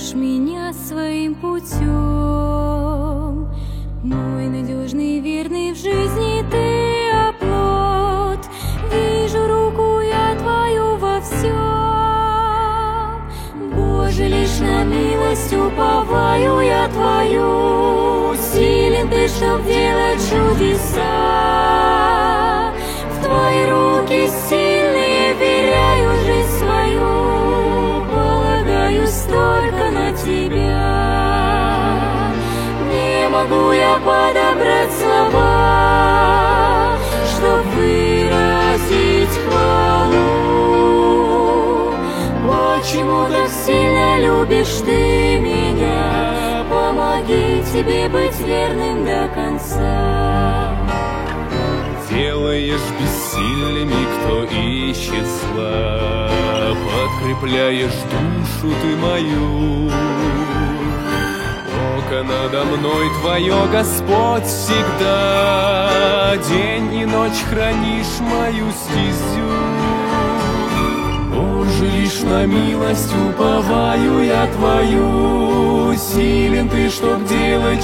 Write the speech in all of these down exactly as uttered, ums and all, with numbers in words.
ведешь меня своим путем. Мой надежный, верный в жизни ты оплот. Вижу руку я твою во всем. Боже, лишь на милость уповаю я твою. Силен ты, чтоб делать чудеса. В твои руки сильные веряю жизнь свою. Полагаюсь только на тебя. Не могу я подобрать слова, чтоб выразить хвалу. Почему так сильно любишь ты меня? Помоги тебе быть верным до конца. Делаешь бессильными, кто ищет зла, подкрепляешь душу ты мою. Око надо мной твое, Господь, всегда, день и ночь хранишь мою стезю. Боже, лишь на милость уповаю я твою. Силен ты, чтоб делать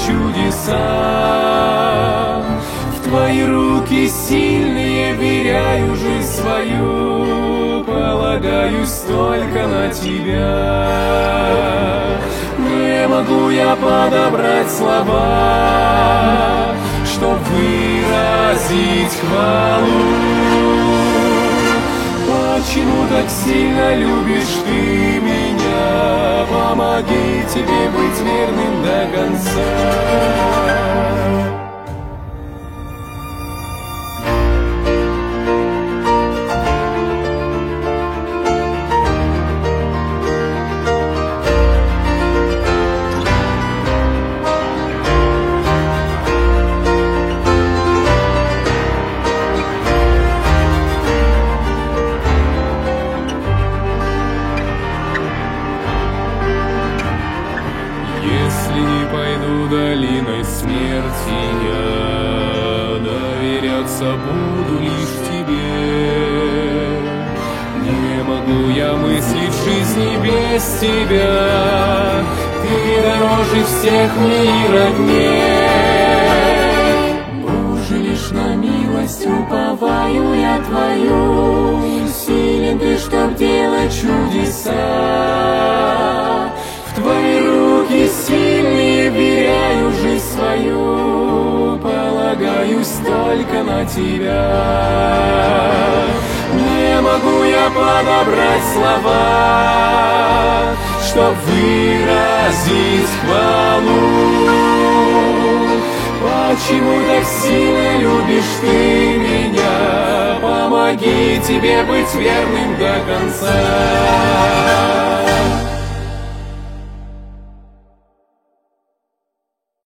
чудеса. В твои руки сильные веряю жизнь свою. Полагаюсь только на тебя. Не могу я подобрать слова, чтоб выразить хвалу. Почему так сильно любишь ты меня? Помоги тебе быть верным до конца. Если не пойду долиной смерти я, доверяться буду лишь тебе. Не могу я мыслить жизни без тебя. Ты дороже всех мне и родней. Боже, лишь на милость уповаю я твою. Силен ты, чтоб делать чудеса. В твои руки сильные веряю жизнь свою. Полагаюсь только на тебя. Не могу я подобрать слова, чтоб выразить хвалу. Почему так сильно любишь ты меня? Помоги тебе быть верным до конца.